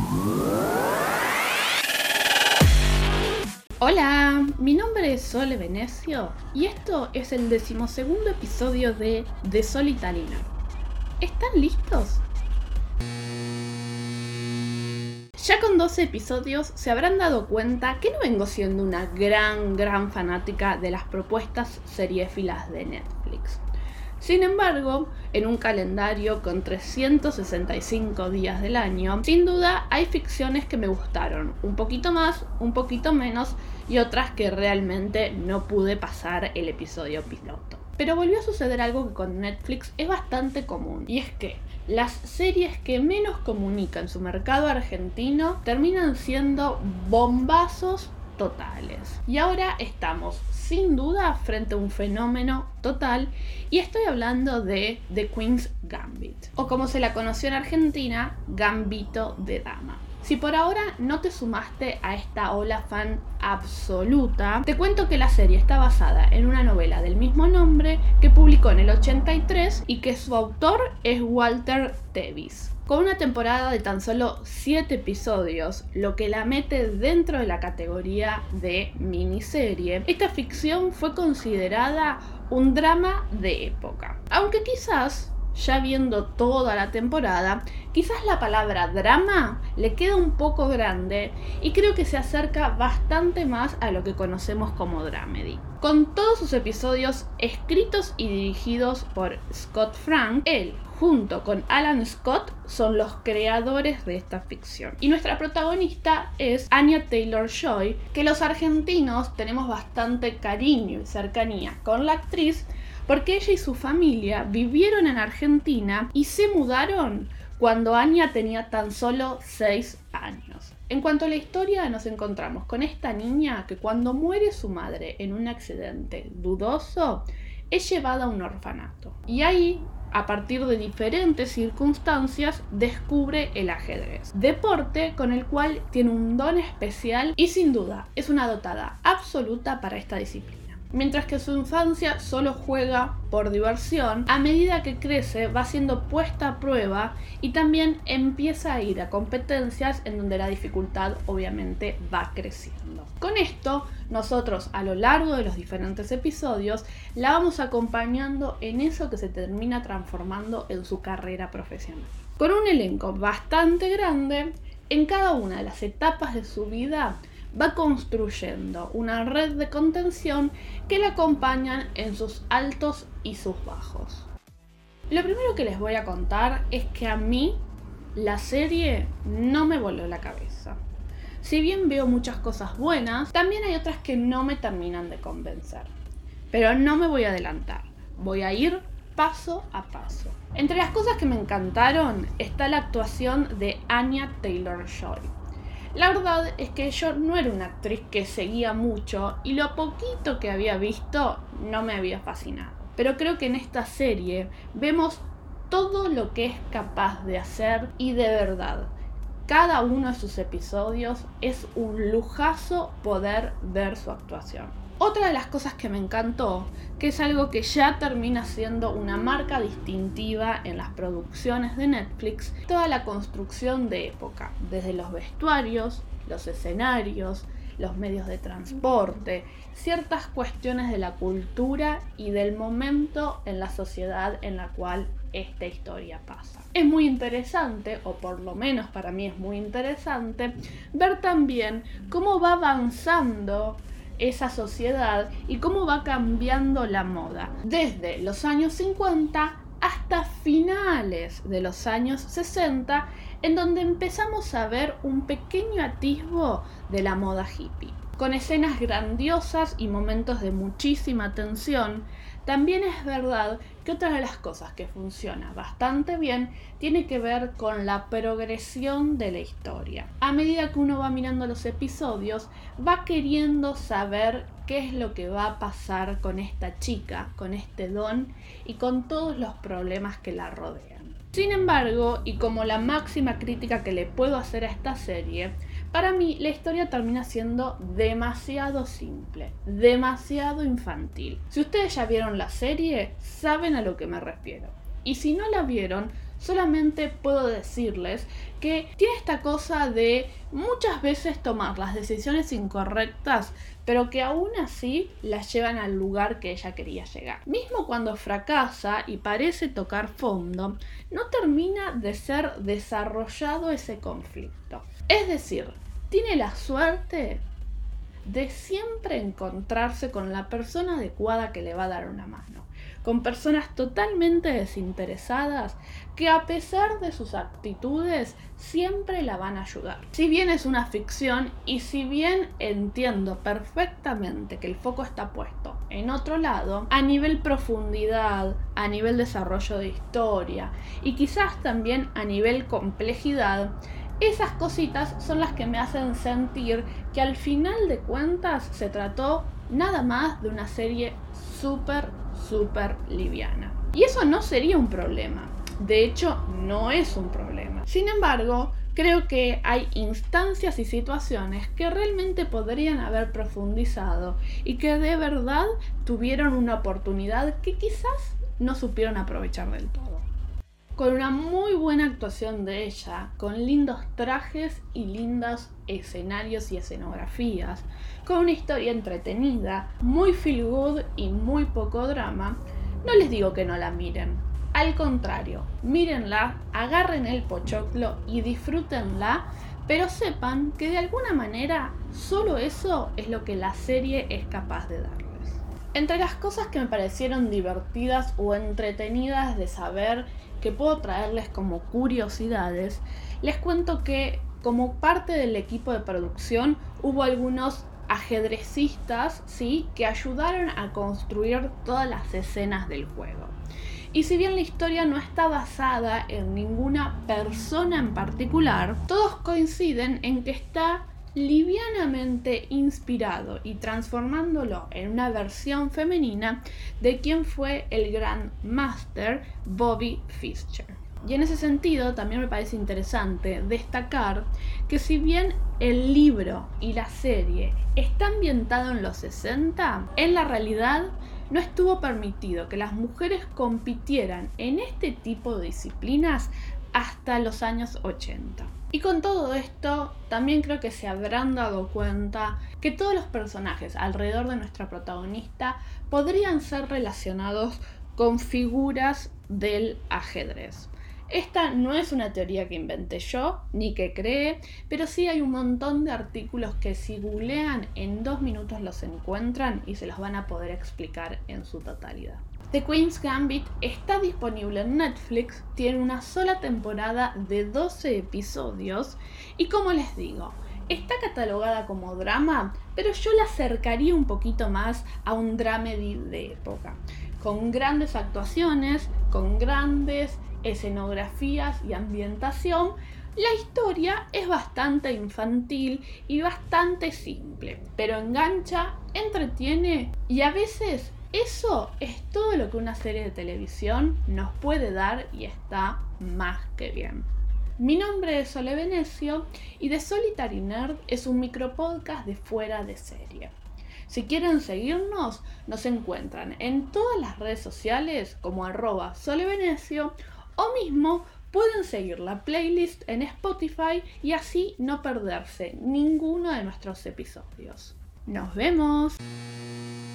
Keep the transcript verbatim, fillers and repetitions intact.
Hola, mi nombre es Sole Venecio y esto es el decimosegundo episodio de The Solitary Nerd. ¿Están listos? Ya con doce episodios se habrán dado cuenta que no vengo siendo una gran, gran fanática de las propuestas seriéfilas de Netflix. Sin embargo, en un calendario con trescientos sesenta y cinco días del año, sin duda hay ficciones que me gustaron, un poquito más, un poquito menos, y otras que realmente no pude pasar el episodio piloto. Pero volvió a suceder algo que con Netflix es bastante común, y es que las series que menos comunican su mercado argentino terminan siendo bombazos totales. Y ahora estamos, sin duda, frente a un fenómeno total, y estoy hablando de The Queen's Gambit, o como se la conoció en Argentina, Gambito de Dama. Si por ahora no te sumaste a esta ola fan absoluta, te cuento que la serie está basada en una novela del mismo nombre que publicó en el ochenta y tres y que su autor es Walter Tevis. Con una temporada de tan solo siete episodios, lo que la mete dentro de la categoría de miniserie, esta ficción fue considerada un drama de época. Aunque quizás, ya viendo toda la temporada, quizás la palabra drama le queda un poco grande y creo que se acerca bastante más a lo que conocemos como dramedy. Con todos sus episodios escritos y dirigidos por Scott Frank, él junto con Alan Scott son los creadores de esta ficción. Y nuestra protagonista es Anya Taylor-Joy, que los argentinos tenemos bastante cariño y cercanía con la actriz, porque ella y su familia vivieron en Argentina y se mudaron cuando Anya tenía tan solo seis años. En cuanto a la historia, nos encontramos con esta niña que cuando muere su madre en un accidente dudoso, es llevada a un orfanato. Y ahí, a partir de diferentes circunstancias, descubre el ajedrez, deporte con el cual tiene un don especial y sin duda es una dotada absoluta para esta disciplina. Mientras que su infancia solo juega por diversión, a medida que crece va siendo puesta a prueba y también empieza a ir a competencias en donde la dificultad obviamente va creciendo. Con esto, nosotros a lo largo de los diferentes episodios la vamos acompañando en eso que se termina transformando en su carrera profesional. Con un elenco bastante grande, en cada una de las etapas de su vida va construyendo una red de contención que la acompañan en sus altos y sus bajos. Lo primero que les voy a contar es que a mí la serie no me voló la cabeza. Si bien veo muchas cosas buenas, también hay otras que no me terminan de convencer. Pero no me voy a adelantar, voy a ir paso a paso. Entre las cosas que me encantaron está la actuación de Anya Taylor-Joy. La verdad es que yo no era una actriz que seguía mucho y lo poquito que había visto no me había fascinado. Pero creo que en esta serie vemos todo lo que es capaz de hacer y de verdad, cada uno de sus episodios es un lujazo poder ver su actuación. Otra de las cosas que me encantó, que es algo que ya termina siendo una marca distintiva en las producciones de Netflix, toda la construcción de época, desde los vestuarios, los escenarios, los medios de transporte, ciertas cuestiones de la cultura y del momento en la sociedad en la cual esta historia pasa. Es muy interesante, o por lo menos para mí es muy interesante, ver también cómo va avanzando esa sociedad y cómo va cambiando la moda desde los años cincuenta hasta finales de los años sesenta, en donde empezamos a ver un pequeño atisbo de la moda hippie. Con escenas grandiosas y momentos de muchísima tensión, también es verdad que otra de las cosas que funciona bastante bien tiene que ver con la progresión de la historia. A medida que uno va mirando los episodios, va queriendo saber qué es lo que va a pasar con esta chica, con este don y con todos los problemas que la rodean. Sin embargo, y como la máxima crítica que le puedo hacer a esta serie, para mí la historia termina siendo demasiado simple, demasiado infantil. Si ustedes ya vieron la serie, saben a lo que me refiero. Y si no la vieron, Solamente puedo decirles que tiene esta cosa de muchas veces tomar las decisiones incorrectas, pero que aún así las llevan al lugar que ella quería llegar. Mismo cuando fracasa y parece tocar fondo, no termina de ser desarrollado ese conflicto. Es decir, tiene la suerte de siempre encontrarse con la persona adecuada que le va a dar una mano, con personas totalmente desinteresadas que a pesar de sus actitudes siempre la van a ayudar. Si bien es una ficción y si bien entiendo perfectamente que el foco está puesto en otro lado, a nivel profundidad, a nivel desarrollo de historia y quizás también a nivel complejidad, esas cositas son las que me hacen sentir que al final de cuentas se trató nada más de una serie súper, súper liviana. Y eso no sería un problema. De hecho, no es un problema. Sin embargo, creo que hay instancias y situaciones que realmente podrían haber profundizado y que de verdad tuvieron una oportunidad que quizás no supieron aprovechar del todo. Con una muy buena actuación de ella, con lindos trajes y lindos escenarios y escenografías, con una historia entretenida, muy feel good y muy poco drama, no les digo que no la miren. Al contrario, mírenla, agarren el pochoclo y disfrútenla, pero sepan que de alguna manera solo eso es lo que la serie es capaz de darles. Entre las cosas que me parecieron divertidas o entretenidas de saber que puedo traerles como curiosidades, les cuento que como parte del equipo de producción hubo algunos ajedrecistas, ¿sí?, que ayudaron a construir todas las escenas del juego. Y si bien la historia no está basada en ninguna persona en particular, todos coinciden en que está livianamente inspirado y transformándolo en una versión femenina de quien fue el Grand Master Bobby Fischer. Y en ese sentido también me parece interesante destacar que si bien el libro y la serie está ambientado en los sesenta, en la realidad no estuvo permitido que las mujeres compitieran en este tipo de disciplinas hasta los años ochenta. Y con todo esto, también creo que se habrán dado cuenta que todos los personajes alrededor de nuestra protagonista podrían ser relacionados con figuras del ajedrez. Esta no es una teoría que inventé yo, ni que cree, pero sí hay un montón de artículos que si googlean en dos minutos los encuentran y se los van a poder explicar en su totalidad. The Queen's Gambit está disponible en Netflix, tiene una sola temporada de doce episodios y como les digo, está catalogada como drama, pero yo la acercaría un poquito más a un dramedy de época, con grandes actuaciones, con grandes escenografías y ambientación. La historia es bastante infantil y bastante simple, pero engancha, entretiene y a veces eso es todo lo que una serie de televisión nos puede dar y está más que bien. Mi nombre es Sole Venecio y The Solitary Nerd es un micropodcast de fuera de serie. Si quieren seguirnos, nos encuentran en todas las redes sociales como arroba solevenecio o mismo pueden seguir la playlist en Spotify y así no perderse ninguno de nuestros episodios. ¡Nos vemos!